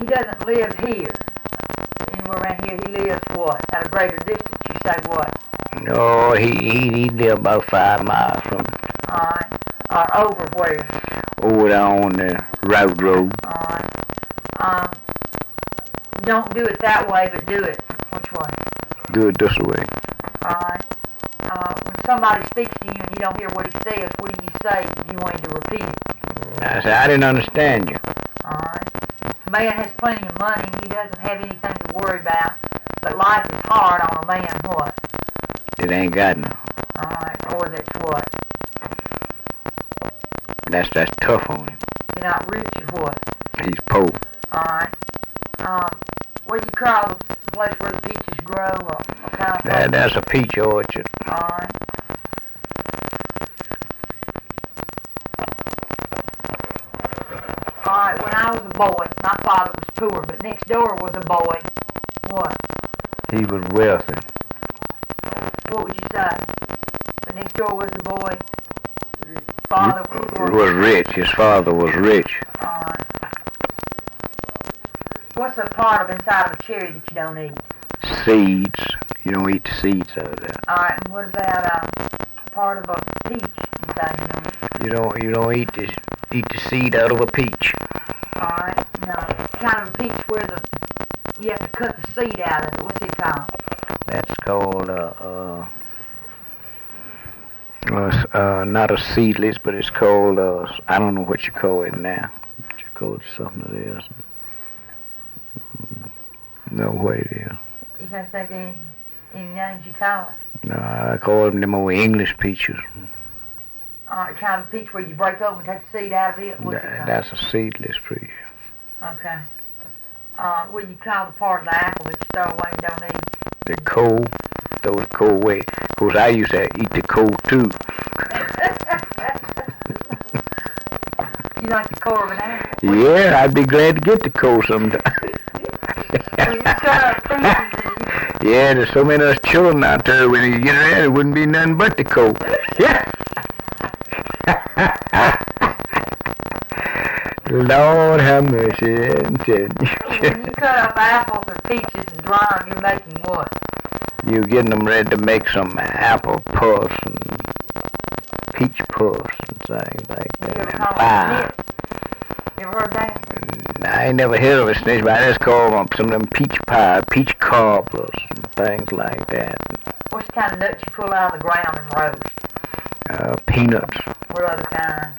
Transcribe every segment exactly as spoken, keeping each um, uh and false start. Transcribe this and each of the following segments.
doesn't live here, anywhere around here. He lives what? At a greater distance. You say what? No, he he, he live about five miles from Alright. Or over where? over there on the road road. Alright. Um, don't do it that way, but do it. Which way? Do it this way. Alright. Uh, when somebody speaks to you and you don't hear what he says, what do you say if you want him to repeat it? I said, I didn't understand you. Alright. Man has plenty of money and he doesn't have anything to worry about, but life is hard on a man what? It ain't got no. Alright, or that's what? That's that's tough on him. You're not rich or what? He's poor. Alright. Um, what do you call the place where the peaches grow or what kind of That, place? that's a peach orchard. Alright. Alright, when I was a boy, my father was poor, but next door was a boy. What? He was wealthy. What would you say? The next door was a boy. Father was poor. Was rich. His father was rich. Alright. What's the part of inside of a cherry that you don't eat? Seeds. You don't eat the seeds out of that. Alright, and what about um, part of a peach inside you don't eat? You don't you don't eat the eat the seed out of a peach. Alright, no. Kind of a peach where the you have to cut the seed out of it. What's it called? That's called uh uh, uh, uh not a seedless, but it's called uh I don't know what you call it now. What you call it something else. No what it is. You can't think any any names you call it. No, I call them them old English peaches. Alright, kind of a peach where you break open and take the seed out of it. What's it That, called? that's a seedless peach. Okay. Uh, what do you call the part of the apple that you throw away and don't eat? The coal, throw the coal away. Of course, I used to eat the coal too. You like the core of an apple? Yeah, I'd be glad to get the coal sometime. Well, you cut up pieces and you... Yeah, there's so many of us children out there. When you get around, it wouldn't be nothing but the coal. Yeah. Lord have mercy. When you cut up apples or peaches and dry them, you're making what? You're getting them ready to make some apple puffs and peach puffs and things like You that. ever And call pie. them snits? You ever heard that? I ain't never heard of a snitch, but I just call them some of them peach pie, peach cobblers and things like that. What's the kind of nuts you pull out of the ground and roast? Uh, peanuts. What other kind?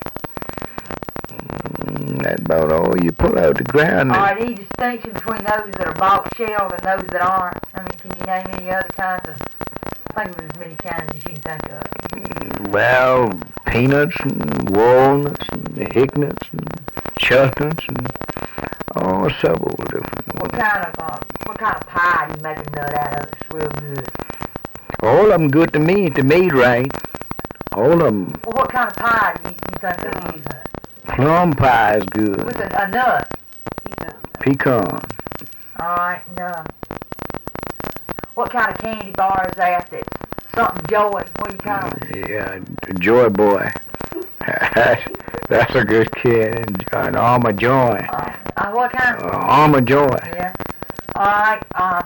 Mm, that's about all you pull out the ground. Alright, any distinction between those that are bulk shelled and those that aren't? I mean, can you name any other kinds of... Think of as many kinds as you can think of. Mm, Well, peanuts and walnuts and hicknuts and chestnuts and all several different What ones. kind of, uh, what kind of pie do you make a nut out of that's real good? All of them good to me, to me right. All of them. Well, what kind of pie do you, you think of using? Plum pie is good. With a, a nut. Pecan. Alright, no. What kind of candy bar is that that's something joy? What do you call it? Yeah, Joy Boy. That's a good kid. An Armor Joy. Uh, uh, what kind Uh, of... Armor Joy. Yeah. Alright, um...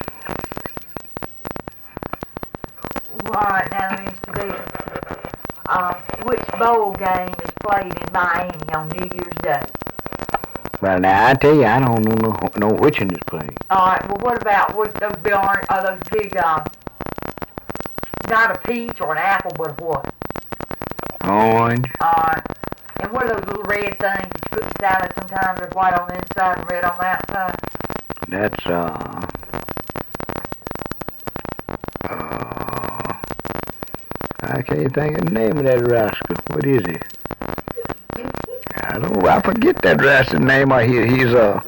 Alright, now let me ask you this. Uh, which bowl game is played in Miami on New Year's Day? Well, now I tell you, I don't know no, know which one is playing. Alright, well what about what those big orange, uh, those big, um... not a peach or an apple, but what? Orange. Alright. And what are those little red things that you put in salad sometimes? They're white on the inside and red on the outside. That's, uh... Uh... I can't think of the name of that rascal. What is it? I don't know. I forget that rascal's name. I hear he's, uh...